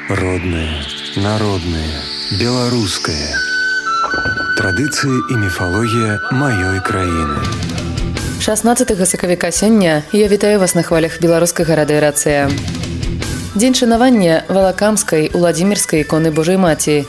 Родное, народное, беларускае. Традыцыі і міфалогія маёй краіны. 16 сакавіка сёння я вітаю вас на хвалях беларускага радыёрацыя. Дзень шанавання Валакамскай Уладзімірскай іконы Божай Маці,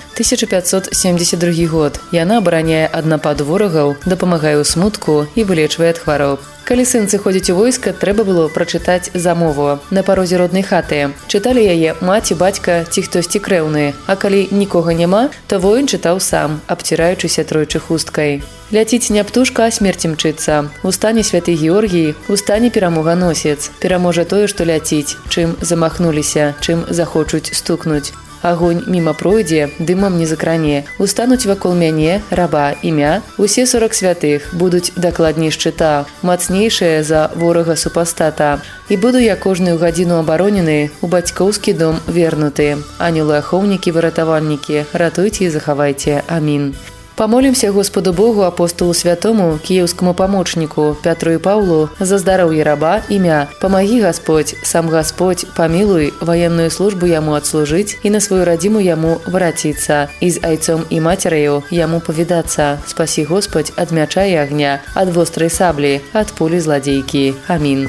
1572 год. Яна абараняе ад нападу ворагаў, дапамагае ў смутку і вылечвае ад хвароб. Калі сын сыходзіць у войска, трэба было прачытаць замову на парозе роднай хаты. Чыталі яе маці, бацька ці хтосьці крэўны, а калі нікога няма, то воін чытаў сам, абціраючыся тройчы хусткай. Ляціць не птушка, а смерць імчыцца. Устане святы Георгій, устане перамоганосец. Пераможа тое, што ляціць, чым замахнуліся, чым захочуць стукнуць. Агонь міма пройдзе, дымам не закране. Устануць вакол мяне, раба, імя. Усе 40 святых будуць дакладней шчыта, мацнейшыя за ворага супастата. І буду я кожную гадзіну абаронены, у бацькоўскі дом вернуты. Анёлы-ахоўнікі, выратавальнікі, ратуйце і захавайце. Амін. Памолімся Господу Богу, апостолу святому, кіеўскаму памочніку, Пятру і Паўлу, за здароўе раба, імя. Памагі, Гасподь, сам Гасподь, памілуй, ваенную службу яму адслужыць і на сваю радзіму яму вараціцца, і з айцом і мацераю яму павідацца. Спасі, Господь, ад мяча і агня, ад вострай саблі, ад пулі зладзейкі. Амін.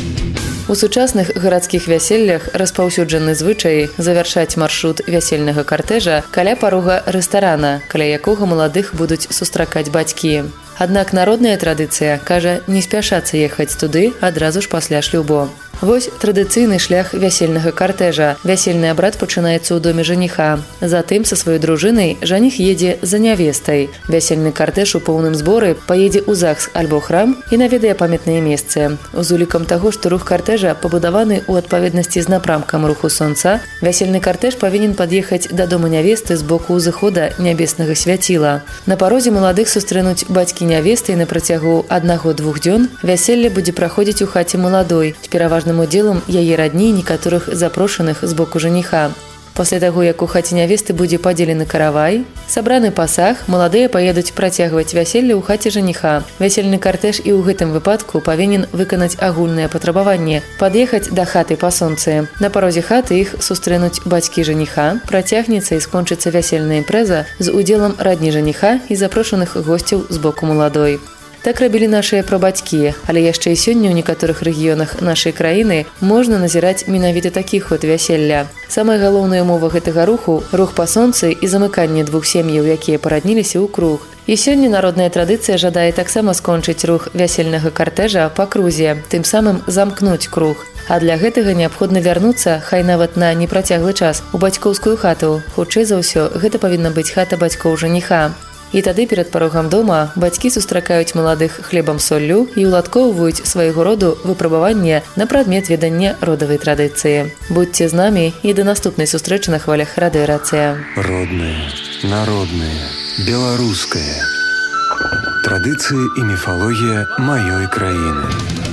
У сучасных гарадскіх вяселлях распаўсюджаны звычай завяршаць маршрут вясельнага картэжа каля парога рэстарана, каля якога маладых будуць сустракаць бацькі. Аднак народная традыцыя кажа не спяшацца ехаць туды адразу ж пасля шлюбу. Вось традыцыйны шлях вясельнага картэжа. Вясельны абрад пачынаецца ў доме жаніха. Затым са сваёй дружынай жаніх едзе за нявестай. Вясельны картэж у поўным зборы паедзе ў ЗАГС альбо храм і наведае памятныя месцы. З улікам таго, што рух картэжа пабудаваны ў адпаведнасці з напрамкам руху сонца, вясельны картэж павінен пад'ехаць да дома нявесты з боку ўзыхода нябеснага свяціла. На парозе маладых сустрэнуць бацькі нявесты на працягу 1-2 дзён. Вяселле будзе праходзіць у хаце маладой, з пераважным удзелам яе радні і некаторых запрошаных з боку жаніха. Пасля таго, як у хаце нявесты будзе падзелены каравай, сабраны пасаг, маладыя паедуць працягваць вяселле ў хаце жаніха. Вясельны картэж і ў гэтым выпадку павінен выканаць агульнае патрабаванне – пад'ехаць да хаты па сонцы. На парозе хаты іх сустрэнуць бацькі жаніха, працягнецца і скончыцца вясельная імпрэза з удзелам радні жаніха і запрошаных госцяў з боку маладой. Так рабілі нашыя прабацькі, але яшчэ і сёння ў некаторых рэгіёнах нашай краіны можна назіраць менавіта такі ход вяселля. Самая галоўная умова гэтага руху – рух па сонцы і замыканне двух сем'яў, якія парадніліся ў круг. І сёння народная традыцыя жадае таксама скончыць рух вясельнага картэжа па крузе, тым самым замкнуць круг. А для гэтага неабходна вярнуцца, хай нават на непрацяглы час, у бацькоўскую хату. Хутчэй за ўсё, гэта павінна быць хата бацькоў жаніха. І тады перад парогам дома бацькі сустракаюць маладых хлебам-соллю і уладкоўваюць свайго роду выпрабаванне на прадмет ведання родавай традыцыі. Будьце з намі і да наступнай сустрэчы на хвалях радыёрацыя. Родное, народное, беларускае. Традыцыі і міфалогія маёй краіны.